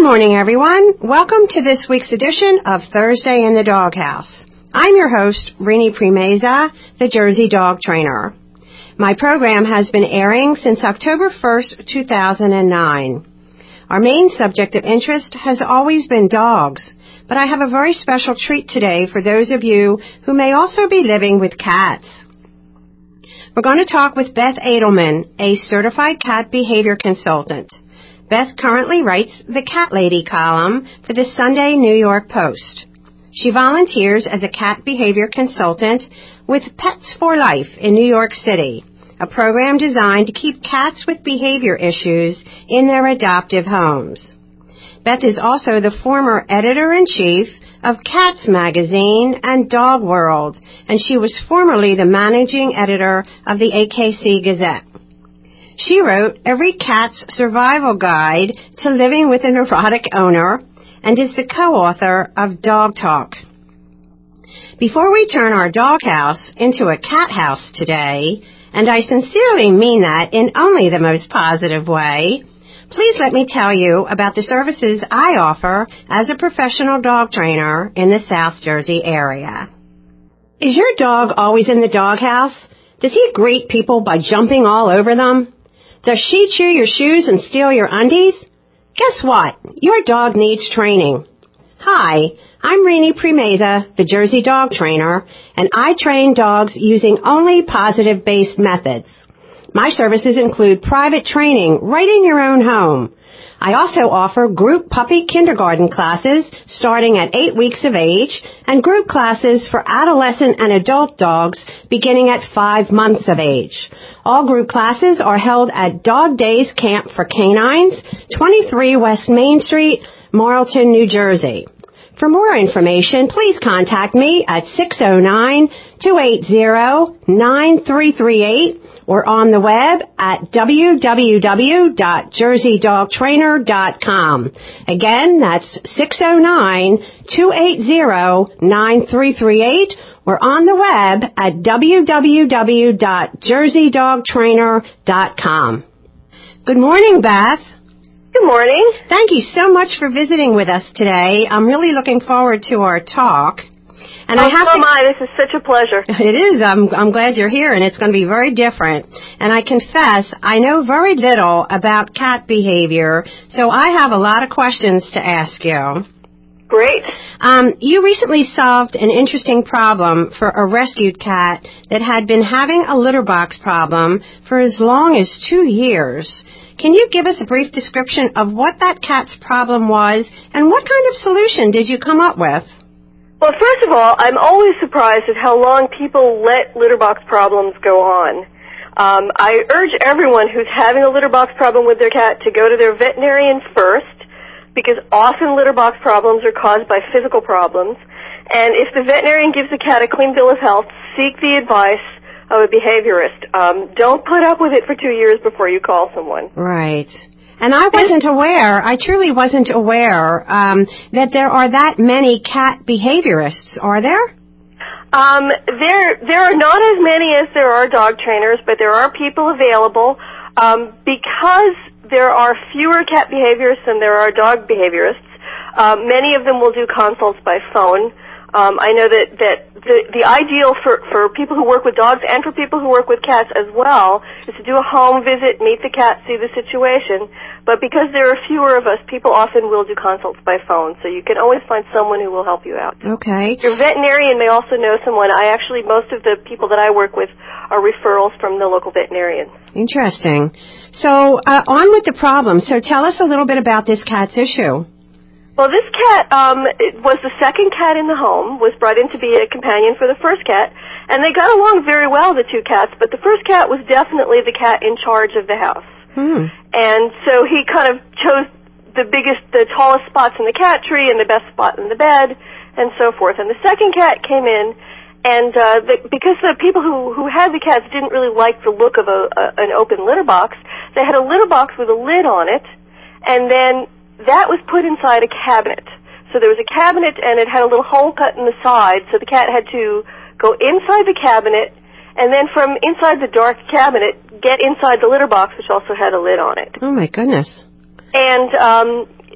morning, everyone. Welcome to this week's edition of Thursday in the Doghouse. I'm your host, Rini Primeza, the Jersey Dog Trainer. My program has been airing since October 1st, 2009. Our main subject of interest has always been dogs, but I have a very special treat today for those of you who may also be living with cats. We're going to talk with Beth Edelman, a certified cat behavior consultant. Beth currently writes the Cat Lady column for the Sunday New York Post. She volunteers as a cat behavior consultant with Pets for Life in New York City, a program designed to keep cats with behavior issues in their adoptive homes. Beth is also the former editor-in-chief of Cats Magazine and Dog World, and she was formerly the managing editor of the AKC Gazette. She wrote Every Cat's Survival Guide to Living with a Neurotic Owner and is the co-author of Dog Talk. Before we turn our doghouse into a cat house today, and I sincerely mean that in only the most positive way, please let me tell you about the services I offer as a professional dog trainer in the South Jersey area. Is your dog always in the doghouse? Does he greet people by jumping all over them? Does she chew your shoes and steal your undies? Guess what? Your dog needs training. Hi, I'm Rini Primeza, the Jersey Dog Trainer, and I train dogs using only positive-based methods. My services include private training right in your own home. I also offer group puppy kindergarten classes starting at 8 weeks of age and group classes for adolescent and adult dogs beginning at 5 months of age. All group classes are held at Dog Days Camp for Canines, 23 West Main Street, Marlton, New Jersey. For more information, please contact me at 609-280-9338 or on the web at www.jerseydogtrainer.com. Again, that's 609-280-9338 or on the web at www.jerseydogtrainer.com. Good morning, Beth. Good morning. Thank you so much for visiting with us today. I'm really looking forward to our talk. And This is such a pleasure. It is. I'm glad you're here, and it's going to be very different. And I confess, I know very little about cat behavior, so I have a lot of questions to ask you. Great. You recently solved an interesting problem for a rescued cat that had been having a litter box problem for as long as 2 years. Can you give us a brief description of what that cat's problem was, and what kind of solution did you come up with? Well, first of all, I'm always surprised at how long people let litter box problems go on. I urge everyone who's having a litter box problem with their cat to go to their veterinarian first, because often litter box problems are caused by physical problems. And if the veterinarian gives the cat a clean bill of health, seek the advice of a behaviorist. Don't put up with it for 2 years before you call someone. Right. And I truly wasn't aware that there are that many cat behaviorists, are there? There are not as many as there are dog trainers, but there are people available. Because there are fewer cat behaviorists than there are dog behaviorists, many of them will do consults by phone. I know that the ideal for people who work with dogs and for people who work with cats as well is to do a home visit, meet the cat, see the situation. But because there are fewer of us, people often will do consults by phone, so you can always find someone who will help you out. Okay. Your veterinarian may also know someone. Most of the people that I work with are referrals from the local veterinarian. Interesting. So on with the problem. So tell us a little bit about this cat's issue. Well, this cat was the second cat in the home, was brought in to be a companion for the first cat, and they got along very well, the two cats, but the first cat was definitely the cat in charge of the house. And so he kind of chose the tallest spots in the cat tree and the best spot in the bed, and so forth. And the second cat came in, and because the people who had the cats didn't really like the look of an open litter box, they had a litter box with a lid on it, and then that was put inside a cabinet. So there was a cabinet, and it had a little hole cut in the side, so the cat had to go inside the cabinet, and then from inside the dark cabinet, get inside the litter box, which also had a lid on it. Oh, my goodness. And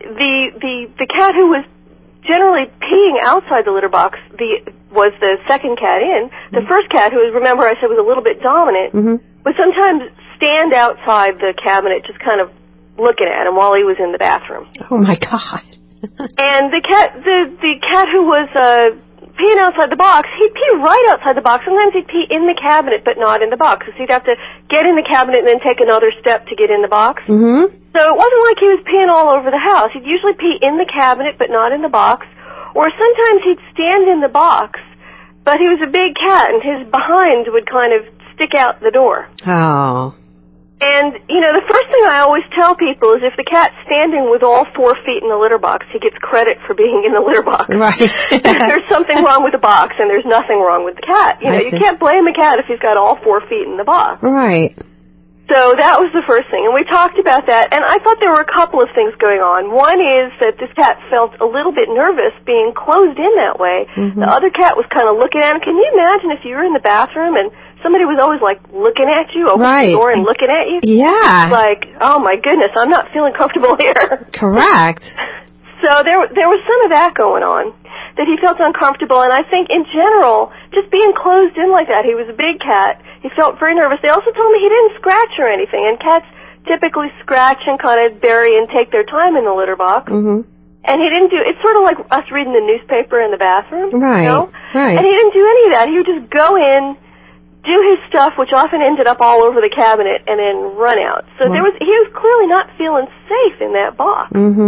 the cat who was generally peeing outside the litter box was the second cat in. The first cat, who, remember I said was a little bit dominant, would sometimes stand outside the cabinet just kind of looking at him while he was in the bathroom. Oh, my God. And the cat who was peeing outside the box, he'd pee right outside the box. Sometimes he'd pee in the cabinet but not in the box. So he'd have to get in the cabinet and then take another step to get in the box. So it wasn't like he was peeing all over the house. He'd usually pee in the cabinet but not in the box. Or sometimes he'd stand in the box, but he was a big cat and his behind would kind of stick out the door. Oh. And, the first thing I always tell people is if the cat's standing with all 4 feet in the litter box, he gets credit for being in the litter box. Right. There's something wrong with the box, and there's nothing wrong with the cat. You can't blame a cat if he's got all 4 feet in the box. Right. So that was the first thing, and we talked about that, and I thought there were a couple of things going on. One is that this cat felt a little bit nervous being closed in that way. The other cat was kind of looking at him. Can you imagine if you were in the bathroom and somebody was always, looking at you, opening the door and looking at you? Yeah. Like, oh, my goodness, I'm not feeling comfortable here. Correct. So there was some of that going on, that he felt uncomfortable. And I think, in general, just being closed in like that, he was a big cat. He felt very nervous. They also told me he didn't scratch or anything. And cats typically scratch and kind of bury and take their time in the litter box. And he didn't it's sort of like us reading the newspaper in the bathroom. Right, right. And he didn't do any of that. He would just go in, do his stuff, which often ended up all over the cabinet, and then run out. So he was clearly not feeling safe in that box.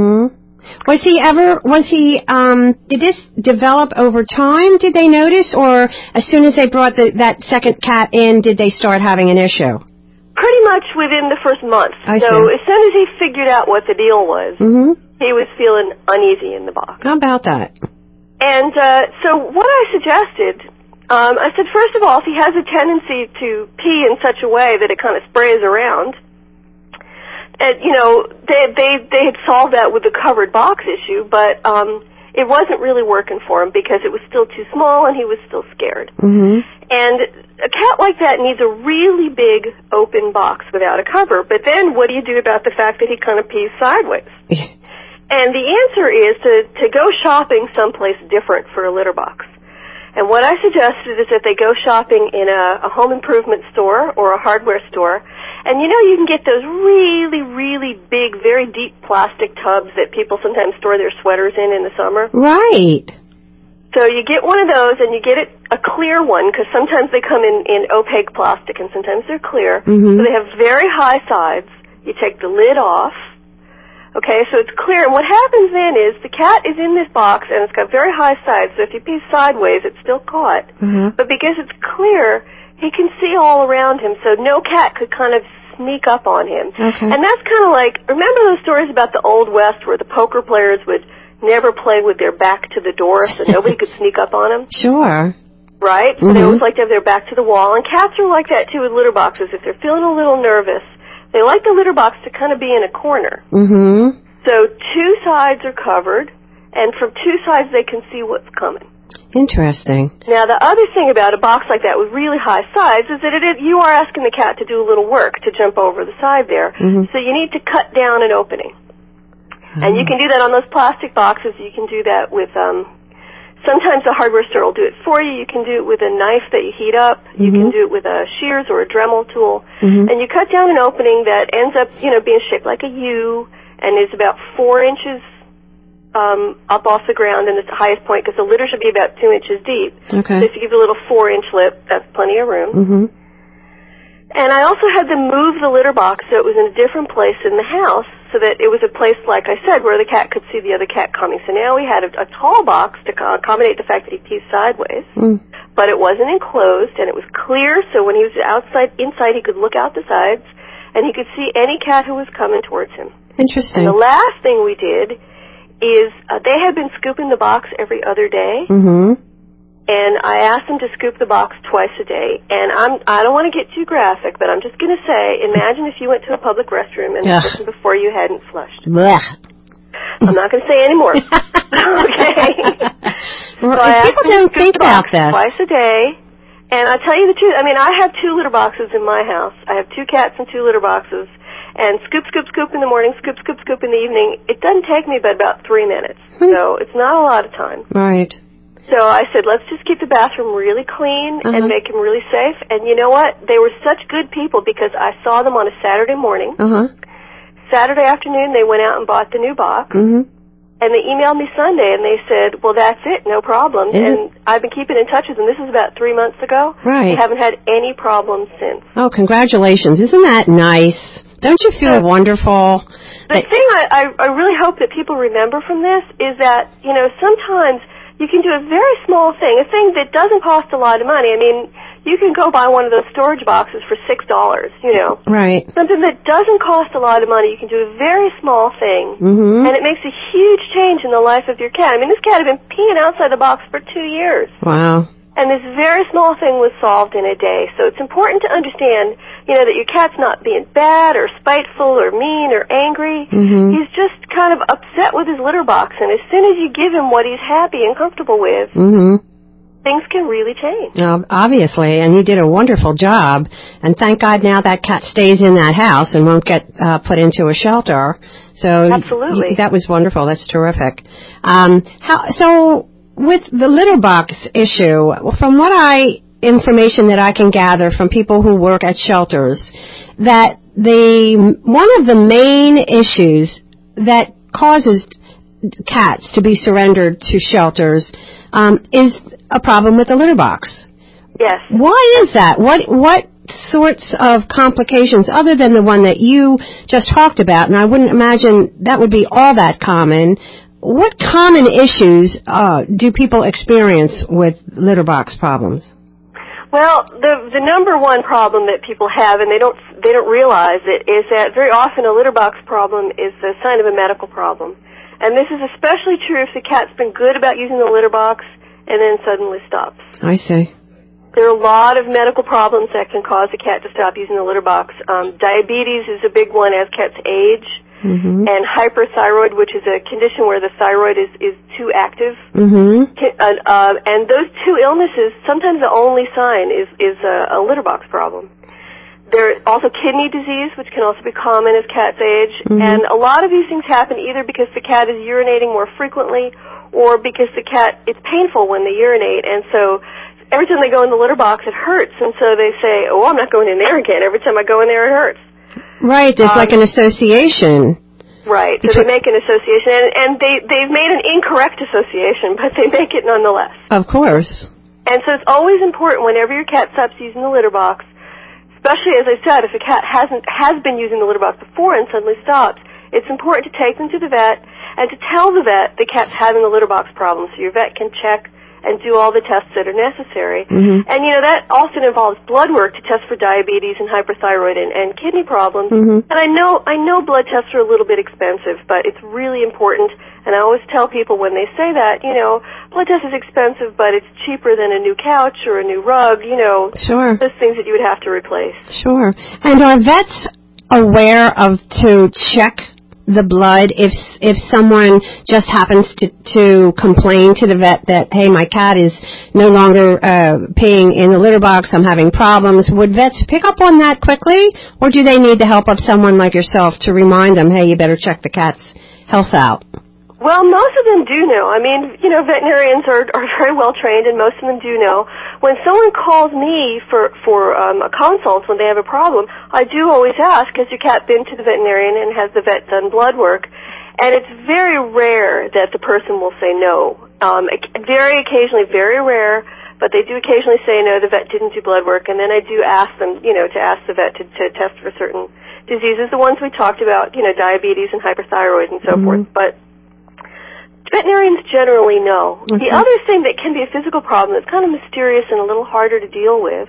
Was he, did this develop over time, did they notice, or as soon as they brought that second cat in, did they start having an issue? Pretty much within the first month. I see. So as soon as he figured out what the deal was, he was feeling uneasy in the box. How about that? And so what I suggested, I said, first of all, if he has a tendency to pee in such a way that it kind of sprays around, and, they had solved that with the covered box issue, but it wasn't really working for him because it was still too small and he was still scared. And a cat like that needs a really big open box without a cover. But then what do you do about the fact that he kind of pees sideways? And the answer is to go shopping someplace different for a litter box. And what I suggested is that they go shopping in a home improvement store or a hardware store. And you can get those really, really big, very deep plastic tubs that people sometimes store their sweaters in the summer. Right. So you get one of those and you get a clear one, because sometimes they come in opaque plastic and sometimes they're clear. So they have very high sides. You take the lid off. Okay, so it's clear, and what happens then is the cat is in this box, and it's got very high sides, so if you pee sideways, it's still caught. But because it's clear, he can see all around him, so no cat could kind of sneak up on him. And that's kind of like, remember those stories about the Old West where the poker players would never play with their back to the door so nobody could sneak up on them? Sure. Right? So they always like to have their back to the wall, and cats are like that, too, with litter boxes. If they're feeling a little nervous, they like the litter box to kind of be in a corner. So 2 sides are covered, and from 2 sides they can see what's coming. Interesting. Now, the other thing about a box like that with really high sides is that you are asking the cat to do a little work to jump over the side there. So you need to cut down an opening. And you can do that on those plastic boxes. You can do that with... Sometimes the hardware store will do it for you. You can do it with a knife that you heat up. You can do it with a shears or a Dremel tool. And you cut down an opening that ends up, being shaped like a U and is about 4 inches up off the ground and it's the highest point, because the litter should be about 2 inches deep. So if you give it a little 4-inch lip, that's plenty of room. And I also had them move the litter box so it was in a different place in the house, so that it was a place, like I said, where the cat could see the other cat coming. So now we had a tall box to accommodate the fact that he pees sideways, but it wasn't enclosed, and it was clear, so when he was inside, he could look out the sides, and he could see any cat who was coming towards him. Interesting. And the last thing we did is they had been scooping the box every other day, and I asked them to scoop the box twice a day. And I don't want to get too graphic, but I'm just going to say, imagine if you went to a public restroom and the person before you hadn't flushed. I'm not going to say any more. Okay? People don't think about that. Twice a day. And I'll tell you the truth, I have 2 litter boxes in my house. I have 2 cats and 2 litter boxes. and scoop, scoop, scoop in the morning, scoop, scoop, scoop in the evening. It doesn't take me but about 3 minutes, so it's not a lot of time. Right. So I said, let's just keep the bathroom really clean and make him really safe. And you know what? They were such good people because I saw them on a Saturday morning. Saturday afternoon, they went out and bought the new box. And they emailed me Sunday, and they said, well, that's it, no problem. And I've been keeping in touch with them. This is about 3 months ago. Right. They haven't had any problems since. Oh, congratulations. Isn't that nice? Don't you feel wonderful? The thing I really hope that people remember from this is that, you know, sometimes you can do a very small thing, a thing that doesn't cost a lot of money. I mean, you can go buy one of those storage boxes for $6, you know. Right. Something that doesn't cost a lot of money. You can do a very small thing, and it makes a huge change in the life of your cat. I mean, this cat had been peeing outside the box for 2 years. Wow. And this very small thing was solved in a day. So it's important to understand, you know, that your cat's not being bad or spiteful or mean or angry. He's just kind of upset with his litter box. And as soon as you give him what he's happy and comfortable with, things can really change. Obviously, and you did a wonderful job. And thank God now that cat stays in that house and won't get put into a shelter. So absolutely, that was wonderful. That's terrific. With the litter box issue, from information that I can gather from people who work at shelters, that one of the main issues that causes cats to be surrendered to shelters is a problem with the litter box. Yes. Why is that? What sorts of complications, other than the one that you just talked about, and I wouldn't imagine that would be all that common, what common issues do people experience with litter box problems? Well, the number one problem that people have, and they don't realize it, is that very often a litter box problem is a sign of a medical problem. And this is especially true if the cat's been good about using the litter box and then suddenly stops. I see. There are a lot of medical problems that can cause a cat to stop using the litter box. Diabetes is a big one as cats age. And hyperthyroid, which is a condition where the thyroid is too active. And those two illnesses, sometimes the only sign is a litter box problem. There are also kidney disease, which can also be common as cats age. And a lot of these things happen either because the cat is urinating more frequently or because it's painful when they urinate. And so every time they go in the litter box, it hurts. And so they say, oh, I'm not going in there again. Every time I go in there, it hurts. Right, there's like an association. Right, so they make an association, and they've made an incorrect association, but they make it nonetheless. Of course. And so it's always important whenever your cat stops using the litter box, especially, as I said, if a cat has been using the litter box before and suddenly stops, it's important to take them to the vet and to tell the vet the cat's having a litter box problem so your vet can check and do all the tests that are necessary. And, you know, that often involves blood work to test for diabetes and hyperthyroid and kidney problems. And I know blood tests are a little bit expensive, but it's really important. And I always tell people when they say that, you know, blood test is expensive, but it's cheaper than a new couch or a new rug, you know. Sure. Those things that you would have to replace. Sure. And are vets aware to check the blood if someone just happens to complain to the vet that, hey, my cat is no longer peeing in the litter box, I'm having problems? Would vets pick up on that quickly, or do they need the help of someone like yourself to remind them, hey, you better check the cat's health out? Well, most of them do know. I mean, you know, veterinarians are very well trained, and most of them do know. When someone calls me for a consult when they have a problem, I do always ask, has your cat been to the veterinarian and has the vet done blood work? And it's very rare that the person will say no. Very occasionally, very rare, but they do occasionally say no, the vet didn't do blood work. And then I do ask them, you know, to ask the vet to test for certain diseases, the ones we talked about, you know, diabetes and hyperthyroid and so forth. But veterinarians generally know. The other thing that can be a physical problem that's kind of mysterious and a little harder to deal with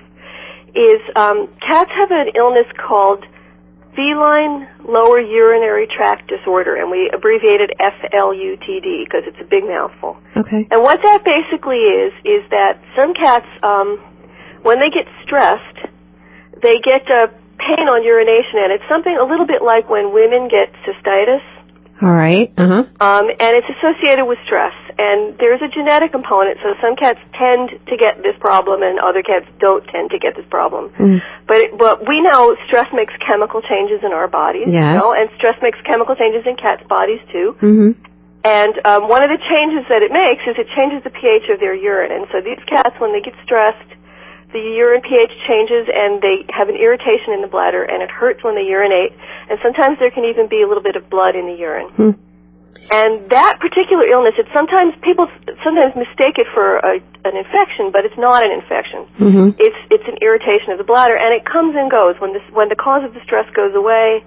is cats have an illness called feline lower urinary tract disorder, and we abbreviate it FLUTD because it's a big mouthful. Okay. And what that basically is that some cats, when they get stressed, they get pain on urination, and it's something a little bit like when women get cystitis. All right. And it's associated with stress. And there's a genetic component, so some cats tend to get this problem and other cats don't tend to get this problem. But we know stress makes chemical changes in our bodies, yes. And stress makes chemical changes in cats' bodies too. And one of the changes that it makes is it changes the pH of their urine. And so these cats, when they get stressed, the urine pH changes and they have an irritation in the bladder and it hurts when they urinate. And sometimes there can even be a little bit of blood in the urine. And that particular illness, people sometimes mistake it for an infection, but it's not an infection. It's an irritation of the bladder, and it comes and goes. When the cause of the stress goes away,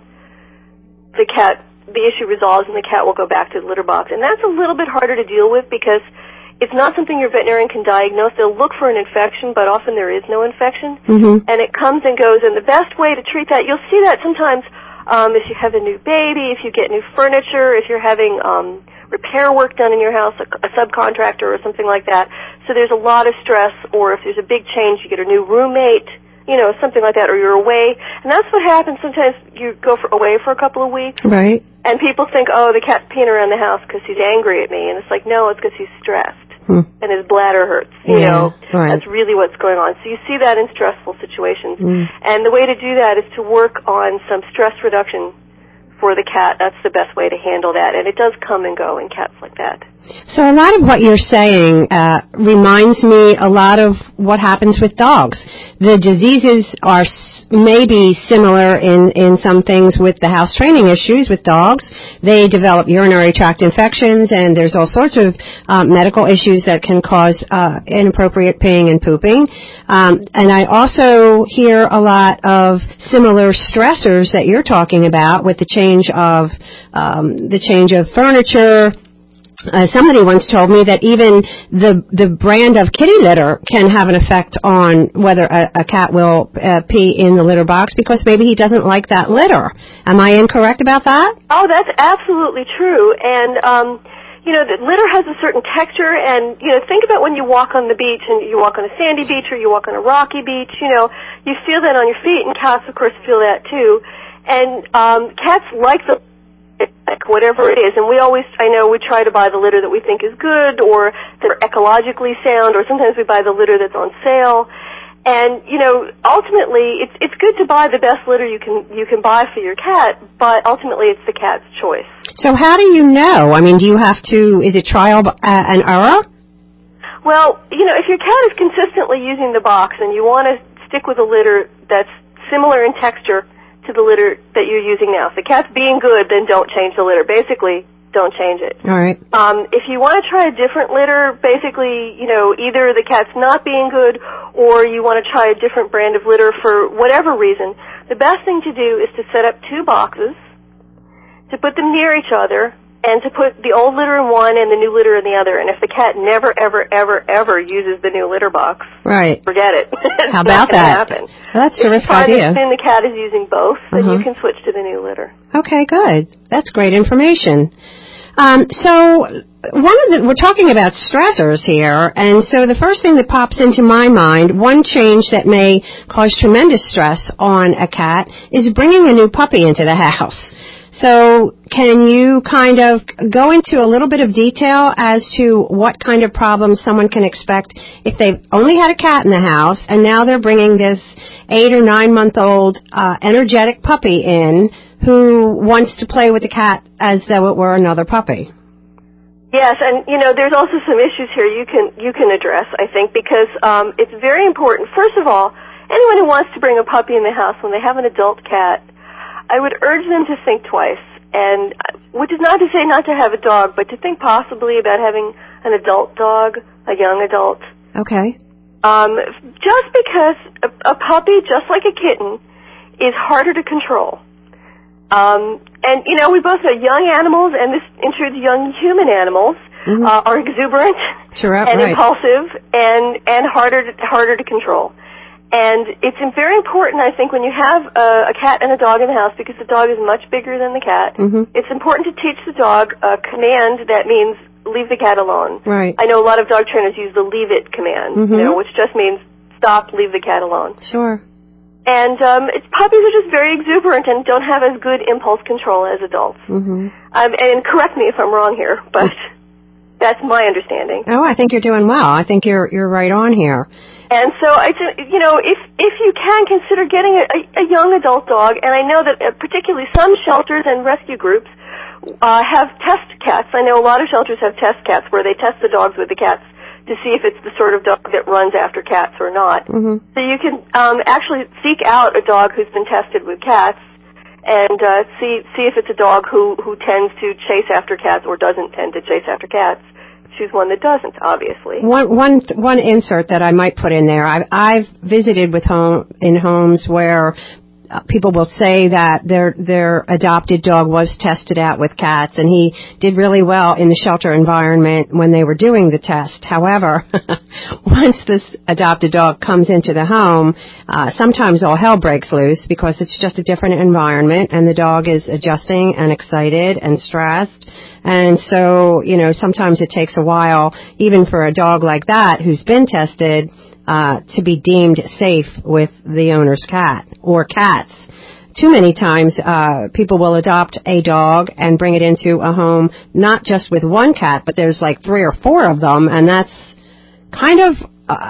the issue resolves, and the cat will go back to the litter box. And that's a little bit harder to deal with because it's not something your veterinarian can diagnose. They'll look for an infection, but often there is no infection, and it comes and goes. And the best way to treat that, you'll see that sometimes. If you have a new baby, if you get new furniture, if you're having repair work done in your house, a subcontractor or something like that. So there's a lot of stress, or if there's a big change, you get a new roommate, something like that, or you're away. And that's what happens. Sometimes you go away for a couple of weeks. Right. And people think, oh, the cat's peeing around the house because he's angry at me. And it's like, no, it's because he's stressed. And his bladder hurts, Right. That's really what's going on. So you see that in stressful situations. And the way to do that is to work on some stress reduction for the cat. That's the best way to handle that. And it does come and go in cats like that. So a lot of what you're saying reminds me a lot of what happens with dogs. The diseases are maybe similar in some things with the house training issues with dogs. They develop urinary tract infections, and there's all sorts of medical issues that can cause inappropriate peeing and pooping. And I also hear a lot of similar stressors that you're talking about with the change of furniture. Somebody once told me that even the brand of kitty litter can have an effect on whether a cat will pee in the litter box because maybe he doesn't like that litter. Am I incorrect about that? Oh, that's absolutely true. And the litter has a certain texture, and think about when you walk on the beach and you walk on a sandy beach or you walk on a rocky beach. You feel that on your feet, and cats, of course, feel that too. And cats like whatever it is, and we try to buy the litter that we think is good or that are ecologically sound, or sometimes we buy the litter that's on sale. And ultimately, it's good to buy the best litter you can buy for your cat, but ultimately it's the cat's choice. So how do you know? I mean, is it trial and error? Well, if your cat is consistently using the box and you want to stick with a litter that's similar in texture to the litter that you're using now. If the cat's being good, then don't change the litter. Basically, don't change it. All right. If you want to try a different litter, basically, either the cat's not being good or you want to try a different brand of litter for whatever reason, the best thing to do is to set up two boxes, to put them near each other, and to put the old litter in one and the new litter in the other. And if the cat never, ever, ever, ever uses the new litter box, right, forget it. How about that? Happen. Well, that's a terrific idea. If you find that the cat is using both, then you can switch to the new litter. Okay, good. That's great information. We're talking about stressors here, and so the first thing that pops into my mind, one change that may cause tremendous stress on a cat is bringing a new puppy into the house. So can you kind of go into a little bit of detail as to what kind of problems someone can expect if they've only had a cat in the house and now they're bringing this 8 or 9 month old energetic puppy in who wants to play with the cat as though it were another puppy? Yes, and there's also some issues here you can address, I think, because it's very important. First of all, anyone who wants to bring a puppy in the house when they have an adult cat, I would urge them to think twice, and which is not to say not to have a dog, but to think possibly about having an adult dog, a young adult. Okay. Just because a puppy, just like a kitten, is harder to control. And we both know young animals, and this includes young human animals, are exuberant and impulsive and harder to control. And it's very important, I think, when you have a cat and a dog in the house, because the dog is much bigger than the cat, it's important to teach the dog a command that means leave the cat alone. Right. I know a lot of dog trainers use the leave it command, which just means stop, leave the cat alone. Sure. And puppies are just very exuberant and don't have as good impulse control as adults. And correct me if I'm wrong here, but that's my understanding. Oh, I think you're doing well. I think you're right on here. And so if you can consider getting a young adult dog, and I know that particularly some shelters and rescue groups have test cats. I know a lot of shelters have test cats where they test the dogs with the cats to see if it's the sort of dog that runs after cats or not. Mm-hmm. So you can actually seek out a dog who's been tested with cats and see if it's a dog who tends to chase after cats or doesn't tend to chase after cats. Choose one that doesn't, obviously. One insert that I might put in there. I've visited in homes where people will say that their adopted dog was tested out with cats, and he did really well in the shelter environment when they were doing the test. However, once this adopted dog comes into the home, sometimes all hell breaks loose because it's just a different environment, and the dog is adjusting and excited and stressed. And so, sometimes it takes a while, even for a dog like that who's been tested, to be deemed safe with the owner's cat or cats. Too many times, people will adopt a dog and bring it into a home, not just with one cat, but there's like 3 or 4 of them, and that's kind of,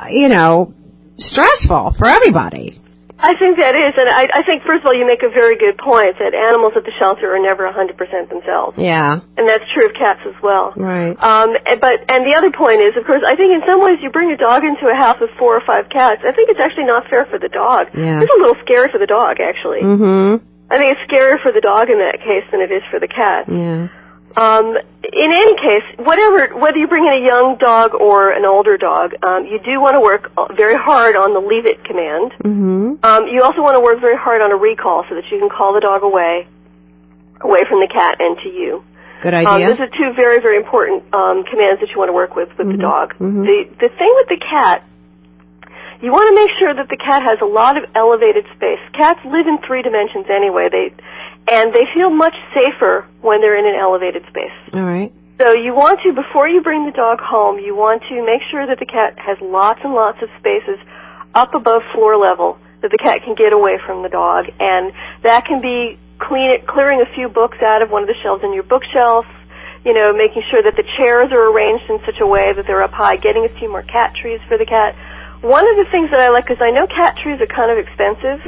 stressful for everybody. I think that is, and I think, first of all, you make a very good point that animals at the shelter are never 100% themselves. Yeah. And that's true of cats as well. Right. And the other point is, of course, I think in some ways you bring a dog into a house with 4 or 5 cats, I think it's actually not fair for the dog. Yeah. It's a little scary for the dog, actually. Mm-hmm. I think it's scarier for the dog in that case than it is for the cat. Yeah. In any case, whether you bring in a young dog or an older dog, you do want to work very hard on the leave it command. Mm-hmm. You also want to work very hard on a recall so that you can call the dog away from the cat and to you. Good idea. Those are 2 very, very important commands that you want to work with mm-hmm. the dog. Mm-hmm. The thing with the cat, you want to make sure that the cat has a lot of elevated space. Cats live in 3 dimensions anyway. And they feel much safer when they're in an elevated space. All right. So you want to, before you bring the dog home, you want to make sure that the cat has lots and lots of spaces up above floor level that the cat can get away from the dog. And that can be clearing a few books out of one of the shelves in your bookshelf, making sure that the chairs are arranged in such a way that they're up high, getting a few more cat trees for the cat. One of the things that I like, because I know cat trees are kind of expensive,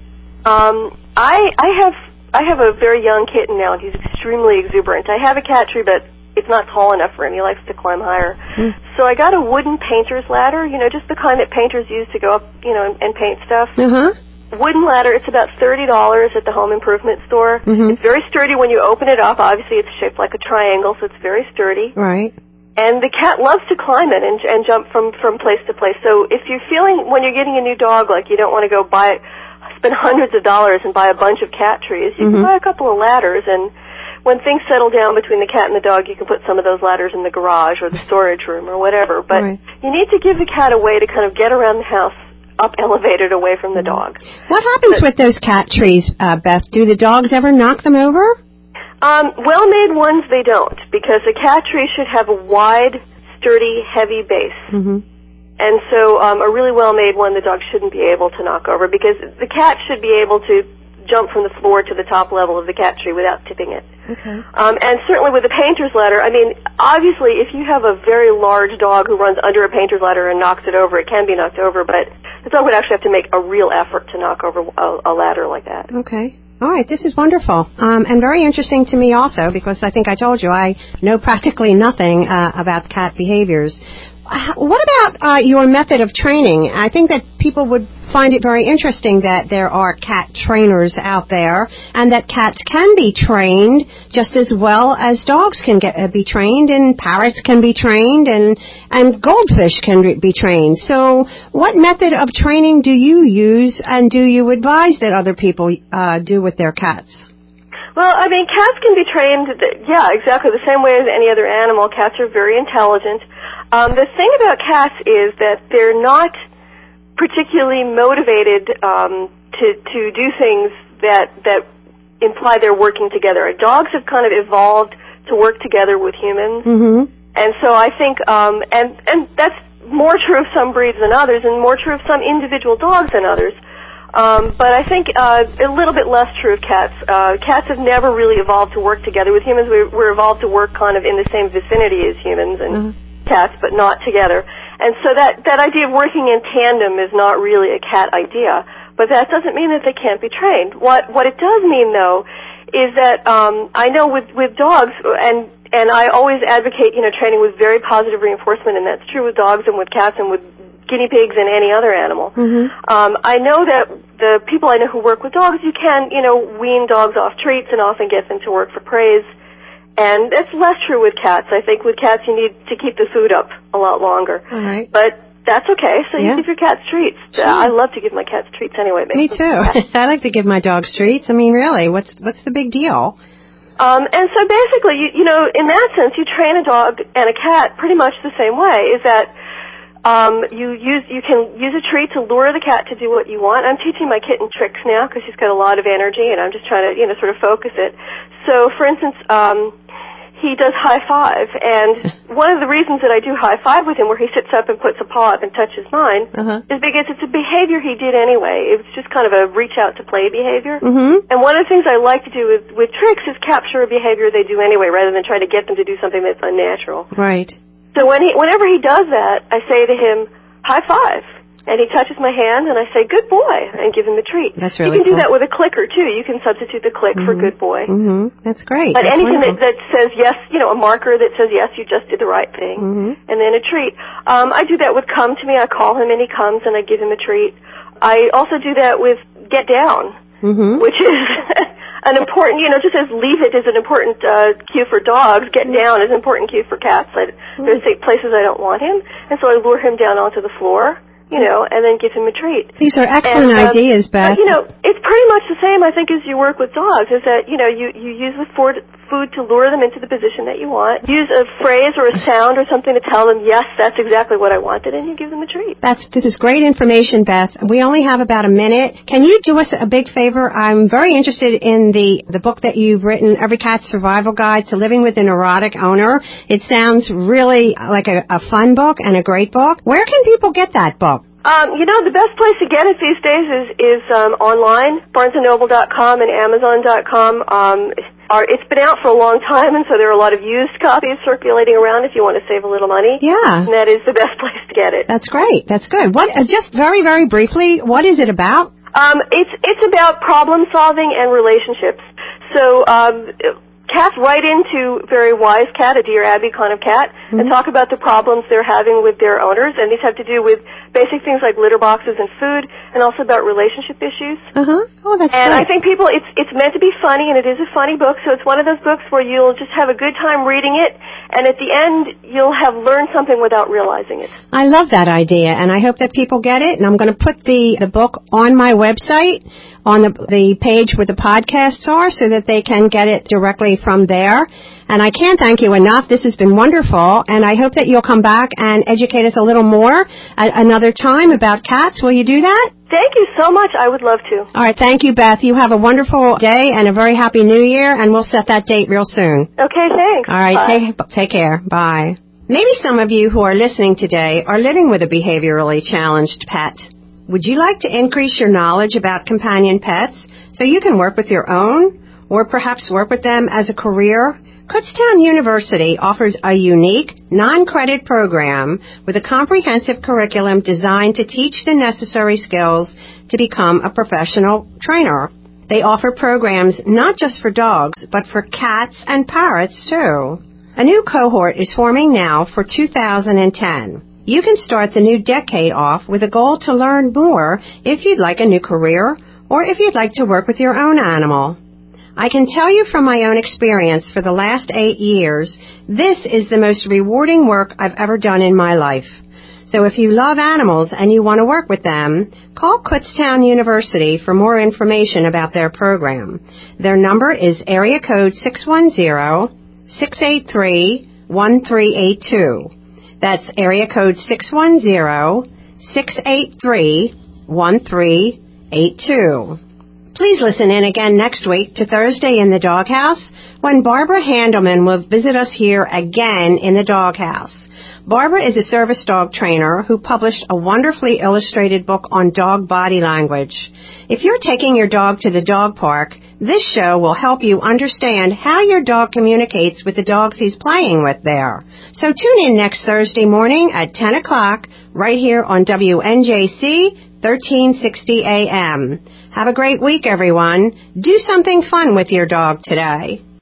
I have a very young kitten now, and he's extremely exuberant. I have a cat tree, but it's not tall enough for him. He likes to climb higher. So I got a wooden painter's ladder, just the kind that painters use to go up, and paint stuff. Wooden ladder, it's about $30 at the home improvement store. It's very sturdy when you open it up. Obviously, it's shaped like a triangle, so it's very sturdy. Right. And the cat loves to climb it and jump from place to place. So if you're feeling, when you're getting a new dog, like you don't want to go spend hundreds of dollars and buy a bunch of cat trees, you can buy a couple of ladders, and when things settle down between the cat and the dog, you can put some of those ladders in the garage or the storage room or whatever. But you need to give the cat a way to kind of get around the house up elevated away from the dog. What happens with those cat trees, Beth? Do the dogs ever knock them over? Well-made ones, they don't, because a cat tree should have a wide, sturdy, heavy base. And so a really well-made one the dog shouldn't be able to knock over, because the cat should be able to jump from the floor to the top level of the cat tree without tipping it. Okay. And certainly with a painter's ladder, obviously if you have a very large dog who runs under a painter's ladder and knocks it over, it can be knocked over, but the dog would actually have to make a real effort to knock over a ladder like that. Okay. All right, this is wonderful, and very interesting to me also, because I think I told you I know practically nothing about cat behaviors. What about your method of training? I think that people would find it very interesting that there are cat trainers out there, and that cats can be trained just as well as dogs can be trained, and parrots can be trained, and goldfish can be trained. So what method of training do you use, and do you advise that other people do with their cats? Well, cats can be trained, exactly the same way as any other animal. Cats are very intelligent. The thing about cats is that they're not particularly motivated to do things that imply they're working together. Dogs have kind of evolved to work together with humans, and so I think, and that's more true of some breeds than others, and more true of some individual dogs than others. But I think a little bit less true of cats. Cats have never really evolved to work together with humans. We're evolved to work kind of in the same vicinity as humans and cats, but not together. And so that idea of working in tandem is not really a cat idea. But that doesn't mean that they can't be trained. What it does mean, though, is that I know with dogs, and I always advocate, training with very positive reinforcement, and that's true with dogs and with cats and with guinea pigs and any other animal. I know that the people I know who work with dogs, you can, wean dogs off treats and often get them to work for praise. And that's less true with cats. I think with cats you need to keep the food up a lot longer. All right. But that's okay. So you give your cats treats. Sure. I love to give my cats treats anyway. Me too. I like to give my dogs treats. I mean, really, what's the big deal? And so basically, you know, in that sense, you train a dog and a cat pretty much the same way. Is that you can use a treat to lure the cat to do what you want. I'm teaching my kitten tricks now because she's got a lot of energy, and I'm just trying to, sort of focus it. So, for instance, he does high five, and one of the reasons that I do high five with him, where he sits up and puts a paw up and touches mine, is because it's a behavior he did anyway. It was just kind of a reach out to play behavior. And one of the things I like to do with tricks is capture a behavior they do anyway, rather than try to get them to do something that's unnatural. Right. So whenever he does that, I say to him, high five. And he touches my hand, and I say, good boy, and give him a treat. That's really You can do cool. that with a clicker, too. You can substitute the click for good boy. That's great. But That's anything wonderful. that says yes, a marker that says, yes, you just did the right thing, and then a treat. I do that with come to me. I call him, and he comes, and I give him a treat. I also do that with get down, which is an important, just as leave it is an important cue for dogs, get down is an important cue for cats. There's places I don't want him, and so I lure him down onto the floor, and then give him a treat. These are excellent ideas, Beth. It's pretty much the same, I think, as you work with dogs, is that, you use the food to lure them into the position that you want. Use a phrase or a sound or something to tell them, yes, that's exactly what I wanted, and you give them a treat. This is great information, Beth. We only have about a minute. Can you do us a big favor? I'm very interested in the book that you've written, Every Cat's Survival Guide to Living with a Neurotic Owner. It sounds really like a fun book and a great book. Where can people get that book? The best place to get it these days is online, BarnesandNoble.com and Amazon.com. It's been out for a long time, and so there are a lot of used copies circulating around if you want to save a little money. Yeah. And that is the best place to get it. That's great. That's good. Just very, very briefly, what is it about? It's about problem solving and relationships. So, cats write into Very Wise Cat, a Dear Abby kind of cat, and talk about the problems they're having with their owners, and these have to do with basic things like litter boxes and food, and also about relationship issues. Oh, that's And great. I think people, it's meant to be funny, and it is a funny book, so it's one of those books where you'll just have a good time reading it, and at the end, you'll have learned something without realizing it. I love that idea, and I hope that people get it, and I'm going to put the book on my website, on the page where the podcasts are, so that they can get it directly from there. And I can't thank you enough. This has been wonderful, and I hope that you'll come back and educate us a little more at another time about cats. Will you do that? Thank you so much. I would love to. All right. Thank you, Beth. You have a wonderful day and a very happy New Year, and we'll set that date real soon. Okay, thanks. All right. Bye. Take care. Bye. Maybe some of you who are listening today are living with a behaviorally challenged pet. Would you like to increase your knowledge about companion pets so you can work with your own, or perhaps work with them as a career? Kutztown University offers a unique, non-credit program with a comprehensive curriculum designed to teach the necessary skills to become a professional trainer. They offer programs not just for dogs, but for cats and parrots, too. A new cohort is forming now for 2010. You can start the new decade off with a goal to learn more if you'd like a new career or if you'd like to work with your own animal. I can tell you from my own experience for the last 8 years, this is the most rewarding work I've ever done in my life. So if you love animals and you want to work with them, call Kutztown University for more information about their program. Their number is area code 610-683-1382. That's area code 610-683-1382. Please listen in again next week to Thursday in the Doghouse when Barbara Handelman will visit us here again in the Doghouse. Barbara is a service dog trainer who published a wonderfully illustrated book on dog body language. If you're taking your dog to the dog park, this show will help you understand how your dog communicates with the dogs he's playing with there. So tune in next Thursday morning at 10 o'clock right here on WNJC 1360 AM. Have a great week, everyone. Do something fun with your dog today.